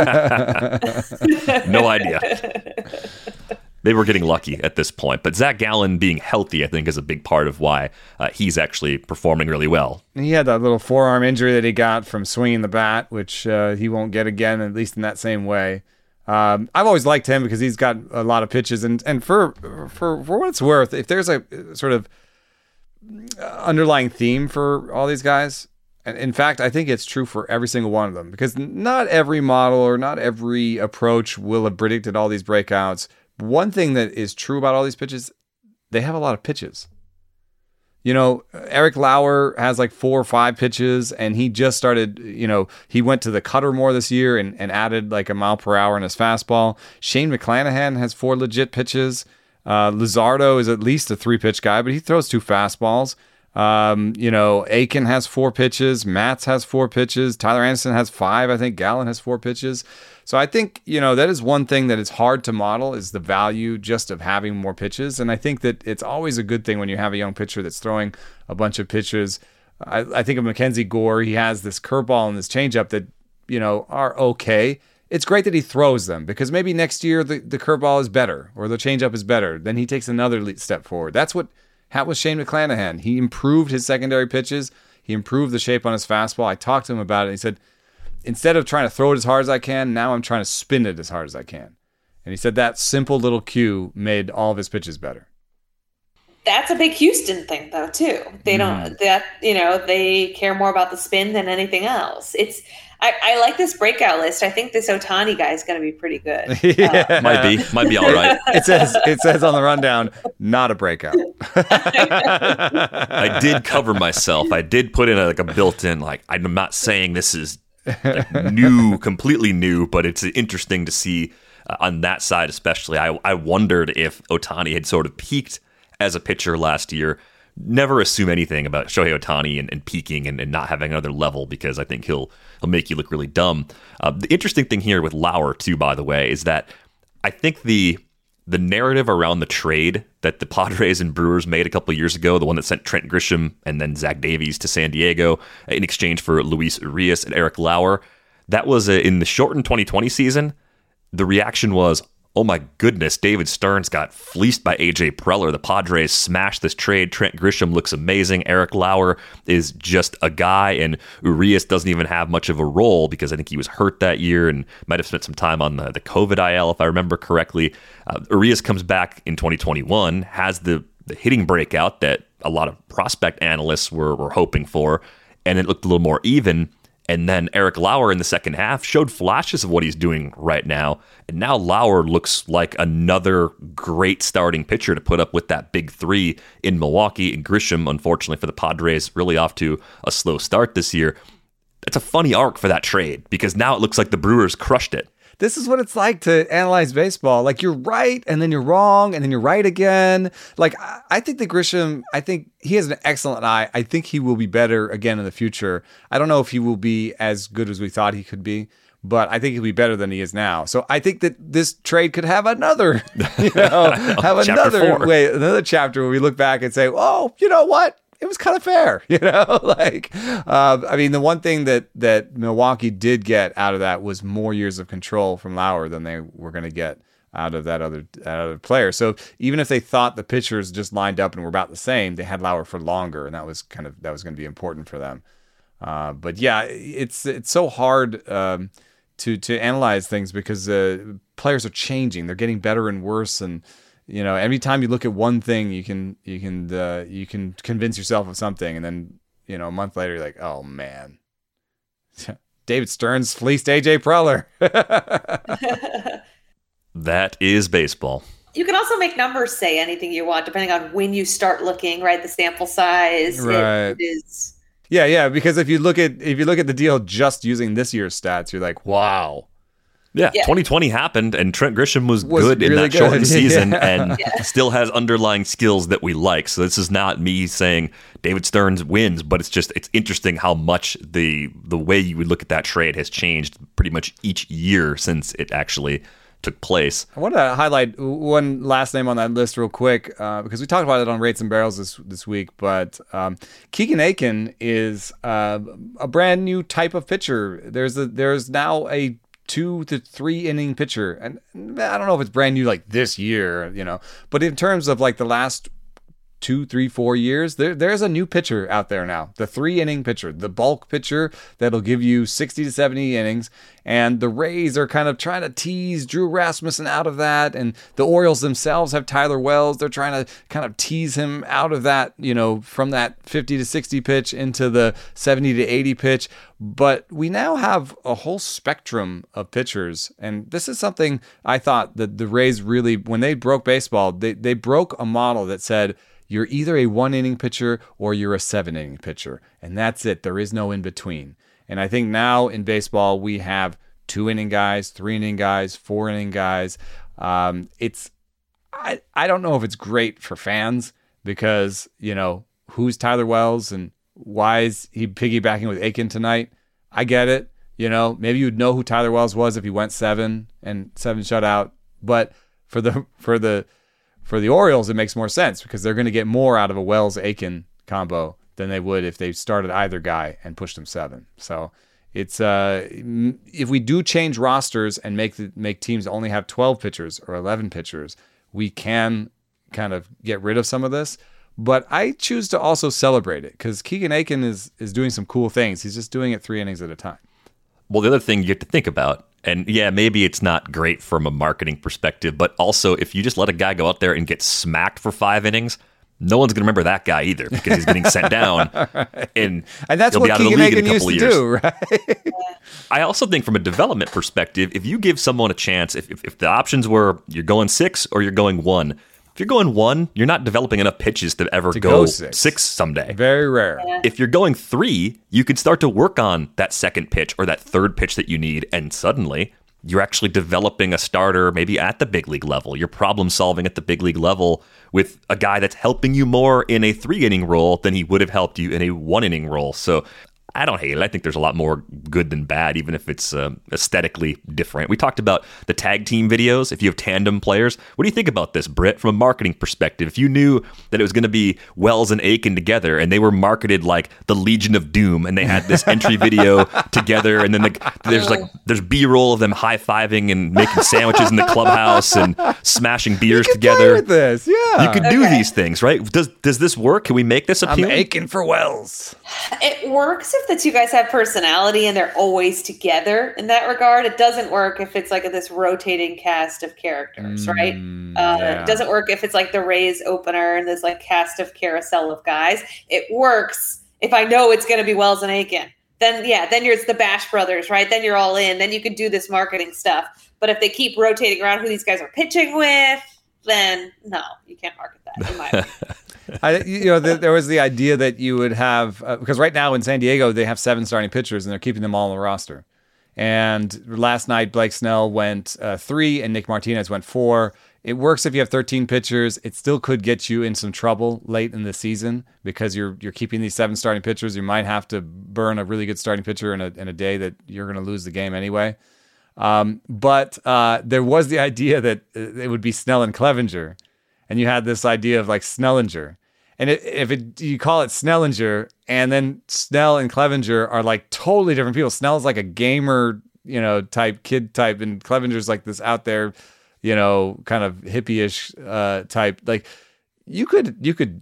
No idea. They were getting lucky at this point. But Zach Gallen being healthy, I think, is a big part of why he's actually performing really well. He had that little forearm injury that he got from swinging the bat, which he won't get again, at least in that same way. I've always liked him because he's got a lot of pitches. And for what it's worth, if there's a sort of underlying theme for all these guys, and in fact, I think it's true for every single one of them, because not every model or not every approach will have predicted all these breakouts. One thing that is true about all these pitches, they have a lot of pitches. Eric Lauer has 4 or 5 pitches, and he just started, he went to the cutter more this year and added a mile per hour in his fastball. Shane McClanahan has 4 legit pitches. Luzardo is at least a 3-pitch guy, but he throws 2 fastballs. Aiken has 4 pitches. Matz has 4 pitches. Tyler Anderson has 5. I think Gallen has 4 pitches. So I think, that is one thing that is hard to model is the value just of having more pitches. And I think that it's always a good thing when you have a young pitcher that's throwing a bunch of pitches. I think of Mackenzie Gore. He has this curveball and this changeup that, are okay. It's great that he throws them because maybe next year the curveball is better or the changeup is better. Then he takes another step forward. That's what happened with Shane McClanahan. He improved his secondary pitches. He improved the shape on his fastball. I talked to him about it. He said, instead of trying to throw it as hard as I can, now I'm trying to spin it as hard as I can. And he said that simple little cue made all of his pitches better. That's a big Houston thing, though, too. They don't they care more about the spin than anything else. I like this breakout list. I think this Ohtani guy is going to be pretty good. Might be all right. It says on the rundown, not a breakout. I did cover myself. I did put in a built-in, I'm not saying this is new, completely new, but it's interesting to see on that side especially. I wondered if Ohtani had sort of peaked as a pitcher last year. Never assume anything about Shohei Ohtani and peaking and not having another level because I think he'll make you look really dumb. The interesting thing here with Lauer, too, by the way, is that I think the narrative around the trade that the Padres and Brewers made a couple of years ago, the one that sent Trent Grisham and then Zach Davies to San Diego in exchange for Luis Urias and Eric Lauer, that was in the shortened 2020 season. The reaction was, oh my goodness, David Stearns got fleeced by AJ Preller. The Padres smashed this trade. Trent Grisham looks amazing. Eric Lauer is just a guy, and Urias doesn't even have much of a role because I think he was hurt that year and might have spent some time on the COVID IL, if I remember correctly. Urias comes back in 2021, has the hitting breakout that a lot of prospect analysts were hoping for, and it looked a little more even. And then Eric Lauer in the second half showed flashes of what he's doing right now. And now Lauer looks like another great starting pitcher to put up with that big 3 in Milwaukee. And Grisham, unfortunately for the Padres, really off to a slow start this year. It's a funny arc for that trade because now it looks like the Brewers crushed it. This is what it's like to analyze baseball. You're right, and then you're wrong, and then you're right again. I think that Grisham, I think he has an excellent eye. I think he will be better again in the future. I don't know if he will be as good as we thought he could be, but I think he'll be better than he is now. So I think that this trade could have another, another chapter where we look back and say, oh, you know what? It was kind of fair, the one thing that Milwaukee did get out of that was more years of control from Lauer than they were going to get out of that other player. So even if they thought the pitchers just lined up and were about the same, they had Lauer for longer, and that was going to be important for them. But yeah, it's so hard to analyze things because players are changing; they're getting better and worse, and every time you look at one thing, you can convince yourself of something, and then a month later you're like, oh man, David Stearns fleeced AJ Preller. That is baseball. You can also make numbers say anything you want, depending on when you start looking. Right, the sample size, right? It is. Yeah. Because if you look at the deal just using this year's stats, you're like, wow. Yeah, 2020 happened, and Trent Grisham was good really in that shortened season and still has underlying skills that we like. So this is not me saying David Stearns wins, but it's interesting how much the way you would look at that trade has changed pretty much each year since it actually took place. I want to highlight one last name on that list real quick because we talked about it on Rates and Barrels this week, but Keegan Aiken is a brand new type of pitcher. There's now a 2 to 3 inning pitcher, and I don't know if it's brand new like this year, but in terms of the last 2, 3, 4 years, there's a new pitcher out there now. The 3-inning pitcher, the bulk pitcher that'll give you 60 to 70 innings. And the Rays are kind of trying to tease Drew Rasmussen out of that. And the Orioles themselves have Tyler Wells. They're trying to kind of tease him out of that, from that 50 to 60 pitch into the 70 to 80 pitch. But we now have a whole spectrum of pitchers. And this is something I thought that the Rays really, when they broke baseball, they broke a model that said, you're either a 1-inning pitcher or you're a 7-inning pitcher. And that's it. There is no in between. And I think now in baseball, we have 2-inning guys, 3-inning guys, 4-inning guys. I don't know if it's great for fans because, who's Tyler Wells and why is he piggybacking with Aiken tonight. I get it. Maybe you'd know who Tyler Wells was if he went 7 shutout. But for the Orioles, it makes more sense because they're going to get more out of a Wells-Aiken combo than they would if they started either guy and pushed them 7. So it's if we do change rosters and make teams only have 12 pitchers or 11 pitchers, we can kind of get rid of some of this. But I choose to also celebrate it because Keegan Aiken is doing some cool things. He's just doing it 3 innings at a time. Well, the other thing you have to think about, and yeah, maybe it's not great from a marketing perspective, but also if you just let a guy go out there and get smacked for 5 innings, no one's going to remember that guy either because he's getting sent down, and that's he'll what be out of the Keegan league Aiken in a couple of used to years. do, right? I also think from a development perspective, if you give someone a chance, if the options were you're going 6 or you're going 1, if you're going 1, you're not developing enough pitches to ever go 6 someday. Very rare. Yeah. If you're going 3, you can start to work on that second pitch or that third pitch that you need, and suddenly you're actually developing a starter maybe at the big league level. You're problem solving at the big league level with a guy that's helping you more in a 3-inning role than he would have helped you in a 1-inning role. So I don't hate it. I think there's a lot more good than bad, even if it's aesthetically different. We talked about the tag team videos. If you have tandem players, what do you think about this, Britt, from a marketing perspective? If you knew that it was going to be Wells and Aiken together and they were marketed like the Legion of Doom and they had this entry video together and then there's B-roll of them high-fiving and making sandwiches in the clubhouse and smashing beers together. With this, yeah. You could do these things, right? Does this work? Can we make this appealing? I'm aching for Wells. It works if the two guys have personality and they're always together in that regard. It doesn't work if it's like this rotating cast of characters, right? It doesn't work if it's like the Rays opener and there's like cast of carousel of guys. It works if I know it's going to be Wells and Aiken. Then it's the Bash Brothers, right? Then you're all in. Then you can do this marketing stuff. But if they keep rotating around who these guys are pitching with, then no, you can't market that, in my opinion. There was the idea that you would have because right now in San Diego they have 7 starting pitchers and they're keeping them all on the roster. And last night Blake Snell went 3 and Nick Martinez went 4. It works if you have 13 pitchers. It still could get you in some trouble late in the season because you're keeping these 7 starting pitchers. You might have to burn a really good starting pitcher in a day that you're going to lose the game anyway. But there was the idea that it would be Snell and Clevenger, and you had this idea of like Snellinger. And you call it Snellinger, and then Snell and Clevenger are like totally different people. Snell's like a gamer, kid type, and Clevenger's like this out there, kind of hippie-ish type. Like you could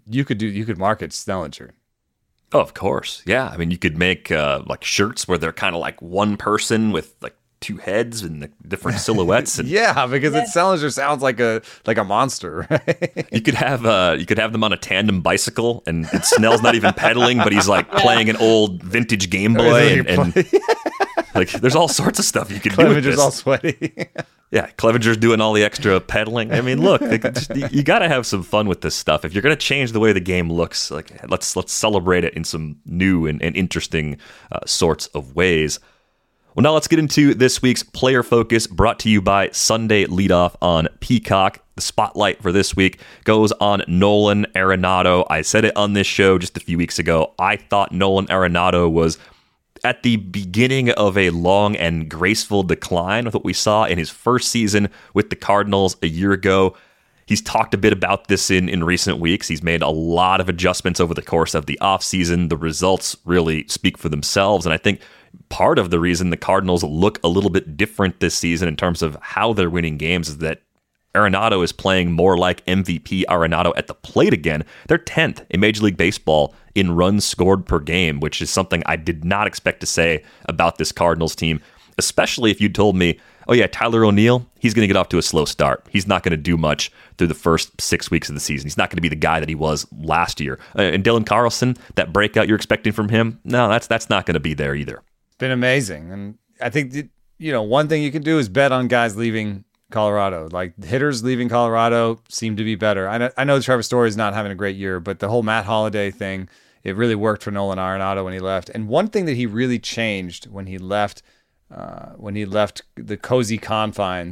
market Snellinger. Oh, of course, yeah. I mean, you could make like shirts where they're kind of like one person with like 2 heads and the different silhouettes. And yeah, because Snellinger sounds like a monster, right? You could have them on a tandem bicycle, and Snell's not even pedaling, but he's like playing an old vintage Game Boy, and like there's all sorts of stuff you could do with this. Clevenger's all sweaty. Yeah, Clevenger's doing all the extra pedaling. I mean, look, you got to have some fun with this stuff. If you're going to change the way the game looks, like let's celebrate it in some new and interesting sorts of ways. Well, now let's get into this week's Player Focus, brought to you by Sunday Leadoff on Peacock. The spotlight for this week goes on Nolan Arenado. I said it on this show just a few weeks ago. I thought Nolan Arenado was at the beginning of a long and graceful decline with what we saw in his first season with the Cardinals a year ago. He's talked a bit about this in recent weeks. He's made a lot of adjustments over the course of the offseason. The results really speak for themselves, and I think part of the reason the Cardinals look a little bit different this season in terms of how they're winning games is that Arenado is playing more like MVP Arenado at the plate again. They're 10th in Major League Baseball in runs scored per game, which is something I did not expect to say about this Cardinals team, especially if you told me, oh yeah, Tyler O'Neill, he's going to get off to a slow start. He's not going to do much through the first 6 weeks of the season. He's not going to be the guy that he was last year. And Dylan Carlson, that breakout you're expecting from him, no, that's not going to be there either. Been amazing. And I think, one thing you can do is bet on guys leaving Colorado. Like hitters leaving Colorado seem to be better. I know Trevor Story is not having a great year, but the whole Matt Holliday thing, it really worked for Nolan Arenado when he left. And one thing that he really changed when he left the cozy confines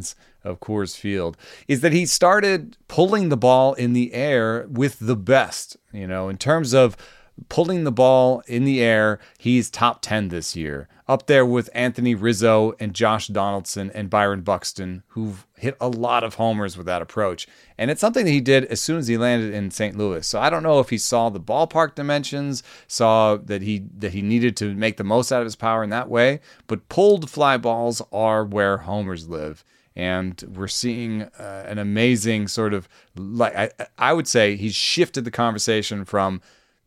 of Coors Field, is that he started pulling the ball in the air with the best. In terms of pulling the ball in the air, he's top 10 this year, up there with Anthony Rizzo and Josh Donaldson and Byron Buxton, who've hit a lot of homers with that approach. And it's something that he did as soon as he landed in St. Louis. So I don't know if he saw the ballpark dimensions, saw that he needed to make the most out of his power in that way, but pulled fly balls are where homers live. And we're seeing an amazing sort of, I would say he's shifted the conversation from,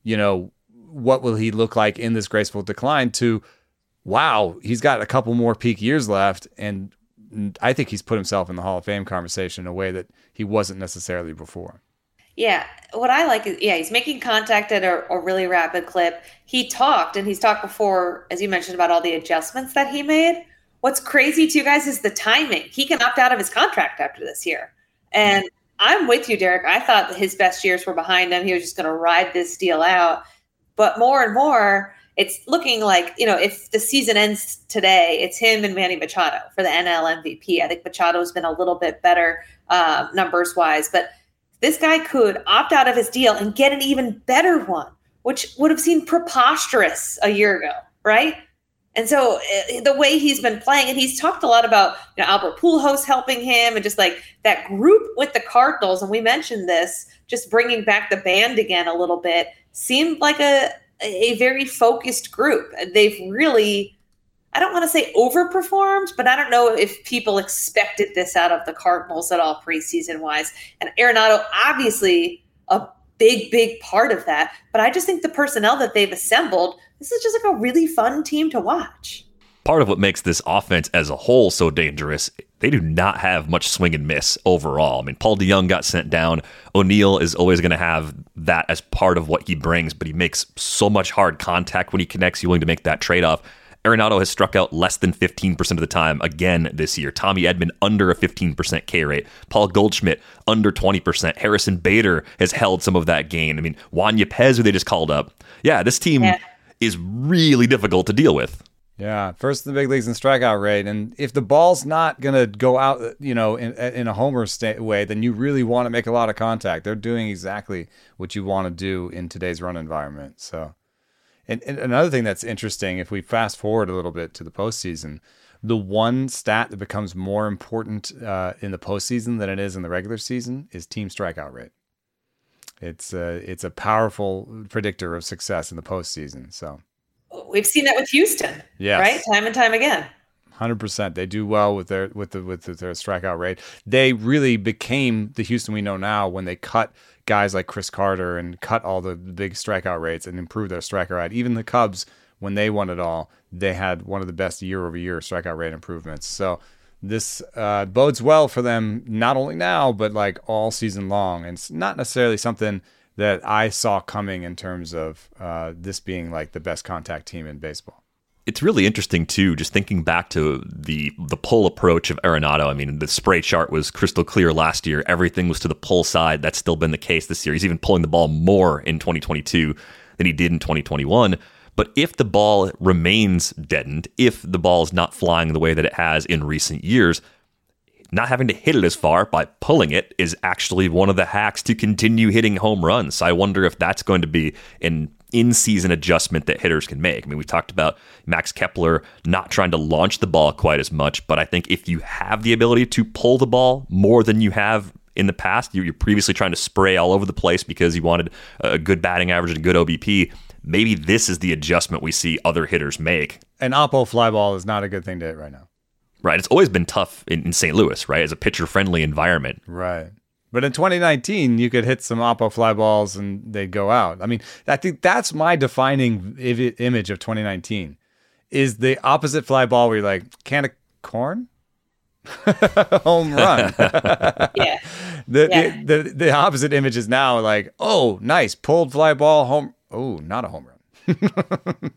what will he look like in this graceful decline to, wow, he's got a couple more peak years left. And I think he's put himself in the Hall of Fame conversation in a way that he wasn't necessarily before. Yeah. What I like is, he's making contact at a really rapid clip. He's talked before, as you mentioned, about all the adjustments that he made. What's crazy too, guys, is the timing. He can opt out of his contract after this year. And I'm with you, Derek. I thought that his best years were behind him. He was just going to ride this deal out. But more and more, it's looking like, if the season ends today, it's him and Manny Machado for the NL MVP. I think Machado's been a little bit better numbers-wise. But this guy could opt out of his deal and get an even better one, which would have seemed preposterous a year ago, right? And so the way he's been playing, and he's talked a lot about Albert Pujols helping him and just like that group with the Cardinals. And we mentioned this, just bringing back the band again a little bit, seemed like a very focused group. They've really, I don't want to say overperformed, but I don't know if people expected this out of the Cardinals at all preseason wise. And Arenado, obviously a big part of that. But I just think the personnel that they've assembled, this is just like a really fun team to watch. Part of what makes this offense as a whole so dangerous, they do not have much swing and miss overall. I mean, Paul DeJong got sent down. O'Neill is always going to have that as part of what he brings, but he makes so much hard contact when he connects. He's willing to make that trade-off. Arenado has struck out less than 15% of the time again this year. Tommy Edman under a 15% K rate. Paul Goldschmidt under 20%. Harrison Bader has held some of that gain. I mean, Juan Yepez, who they just called up. Yeah, this team is really difficult to deal with. Yeah, first in the big leagues in strikeout rate. And if the ball's not going to go out, in a homer way, then you really want to make a lot of contact. They're doing exactly what you want to do in today's run environment. So, and another thing that's interesting, if we fast forward a little bit to the postseason, the one stat that becomes more important in the postseason than it is in the regular season is team strikeout rate. It's a powerful predictor of success in the postseason. So. We've seen that with Houston, right? Time and time again. 100%. They do well with their strikeout rate. They really became the Houston we know now when they cut guys like Chris Carter and cut all the big strikeout rates and improved their strikeout rate. Even the Cubs, when they won it all, they had one of the best year-over-year strikeout rate improvements. So this bodes well for them, not only now, but like all season long. And it's not necessarily something that I saw coming in terms of this being like the best contact team in baseball. It's really interesting, too, just thinking back to the pull approach of Arenado. I mean, the spray chart was crystal clear last year. Everything was to the pull side. That's still been the case this year. He's even pulling the ball more in 2022 than he did in 2021. But if the ball remains deadened, if the ball is not flying the way that it has in recent years, not having to hit it as far by pulling it is actually one of the hacks to continue hitting home runs. So I wonder if that's going to be an in-season adjustment that hitters can make. I mean, we talked about Max Kepler not trying to launch the ball quite as much, but I think if you have the ability to pull the ball more than you have in the past, you're previously trying to spray all over the place because you wanted a good batting average and good OBP, maybe this is the adjustment we see other hitters make. An oppo fly ball is not a good thing to hit right now. Right. It's always been tough in St. Louis, right? As a pitcher-friendly environment. Right. But in 2019, you could hit some oppo fly balls and they'd go out. I mean, I think that's my defining image of 2019 is the opposite fly ball where you're like, can of corn? Home run. Yeah. The opposite image is now like, oh, nice, pulled fly ball, home. Oh, not a home run.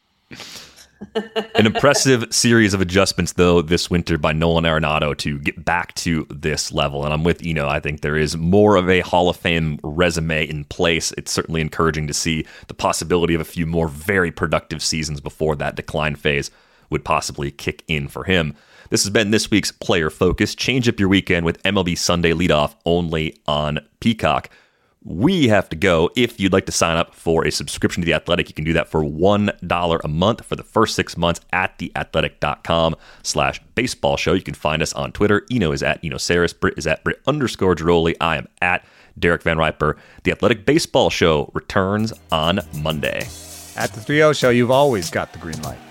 An impressive series of adjustments, though, this winter by Nolan Arenado to get back to this level. And I'm with Eno. I think there is more of a Hall of Fame resume in place. It's certainly encouraging to see the possibility of a few more very productive seasons before that decline phase would possibly kick in for him. This has been this week's Player Focus. Change up your weekend with MLB Sunday leadoff only on Peacock. We have to go. If you'd like to sign up for a subscription to The Athletic, you can do that for $1 a month for the first 6 months at theathletic.com/baseball show. You can find us on Twitter. Eno is at Eno Saris. Britt is at Britt_Giroli. I am at Derek Van Riper. The Athletic Baseball Show returns on Monday. At the 3-0 show, you've always got the green light.